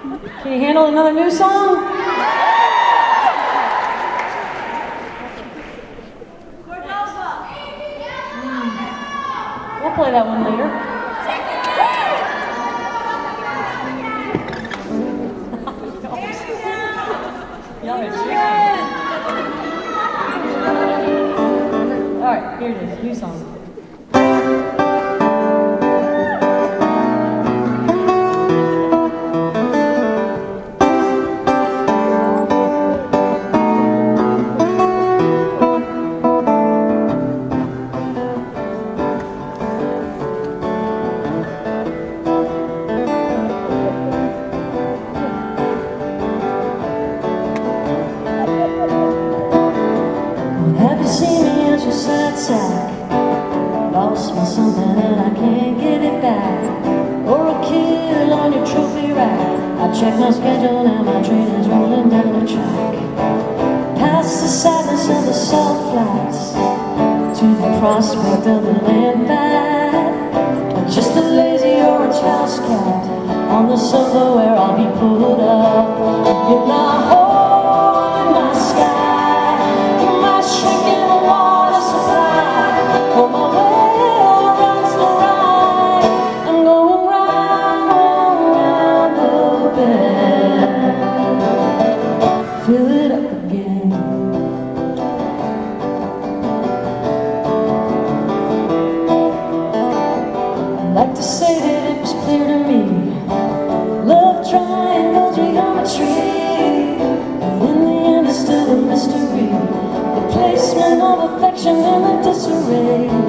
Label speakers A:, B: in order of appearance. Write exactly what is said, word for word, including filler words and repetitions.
A: Can you handle another new song? Mm. We'll play that one later. All right, here it is, new song. Have you seen me as your sad sack? Lost me something and I can't get it back. Or a kill on your trophy rack. I check my schedule and my train is rolling down the track. Past the sadness of the salt flats to the prospect of the land back. Just a lazy orange house cat on the sofa where I'll be pulled up. You're not hole in my sky. Fill it up again. I'd like to say that it was clear to me. Love triangle geometry, but in the end it's still a mystery. The placement of affection in the disarray.